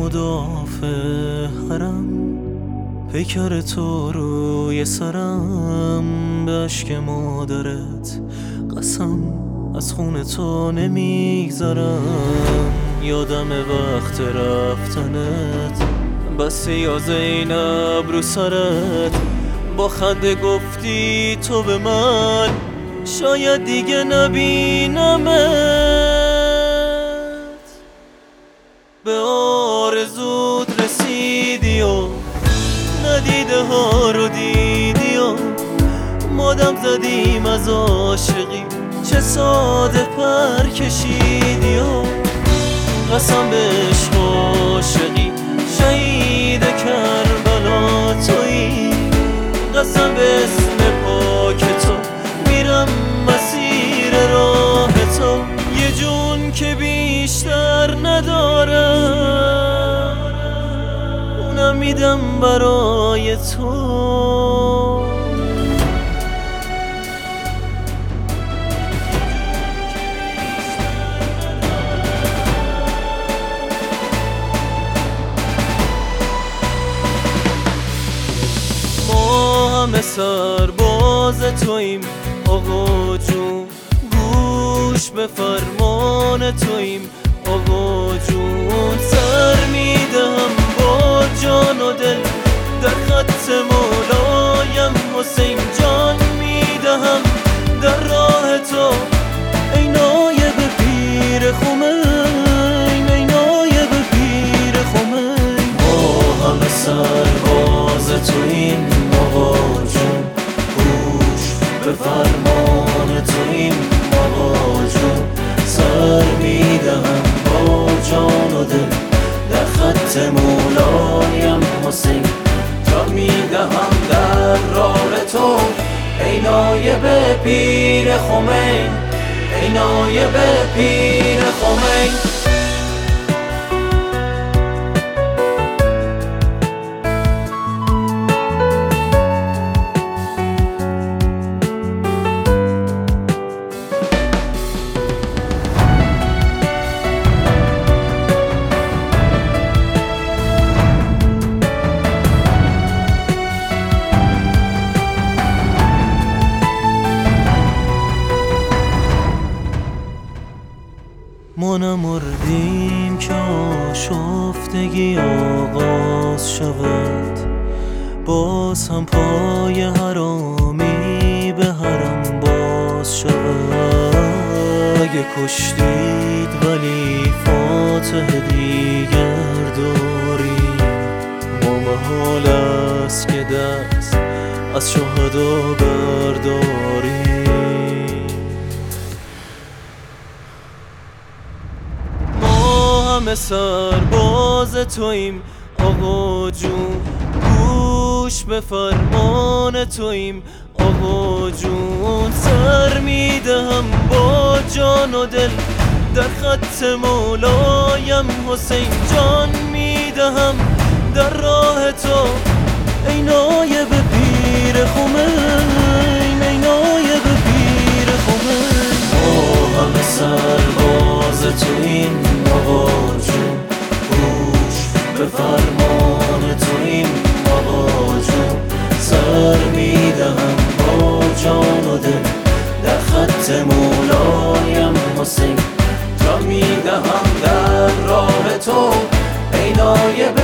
مدافع حرم، پیکر تو روی سرم، به اشک مادرت قسم از خون تو نمیگذرم. یادم وقت رفتنت بس یا زینب رو سرت، با خنده گفتی تو به من شاید دیگه نبینمت. به آرزوت رسیدی و ندیده ها رو دیدی و مادم زدیم از عاشقی، چه ساده پر کشیدی و قسم به عشق عاشقی، شهید کربلا تویی، قسم به اسم پاک تو میرم مسیر راه تو. یه جون که بیشتر ندارم اونم میدم برای تو. همه سرباز توییم آقا جون، گوش به فرمان توییم آقا جون. سر میدهم با جان و دل در خط مولایم، حسین جان میدهم در راه تو. ای نایب پیر خمین، ای نایب پیر خمین، ما همه سرباز توییم آقا جون، گوش به فرمان توییم آقا جون. سر میدهم با جان و دل در خط مولایم، حسین جان میدهم در راه تو. ای نایب پیر خمین، ای نایب پیر خمین. ما نمردیم که آشفتگی آغاز شود، باز هم پای حرامی به حرم باز شود. اگه کشتید ولی فاتح دیگر داری، ما محال است که دست از شهدا برداری. همه سرباز توییم آقا جون، گوش به فرمان توییم آقا جون. سر میدهم با جان و دل در خط مولایم، حسین جان میدهم در راه تو. ای نایب پیر خمین، ای نایب پیر خمین، ما همه سرباز توییم آقا جون، گوش به فرمان توییم آقا جون. سر میدهم با جان و دل در خط مولایم، حسین جان میدهم در راه تو. ای نایب